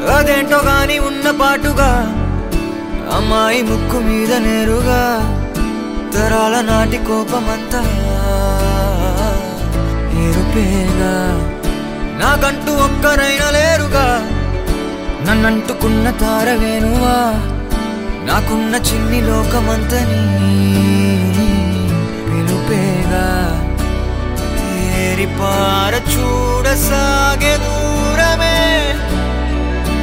అదేంటో గాని ఉన్న పాటుగా అమ్మాయి ముక్కు మీద నేరుగా తరాల నాటి కోపమంతా ఏరుపేగా నాకంటూ ఒక్కరైనా లేరుగా నన్నంటుకున్న తారవేనువా నాకున్న చిన్ని లోకమంతని పిలుపేగా తేరిపార చూడసాగెను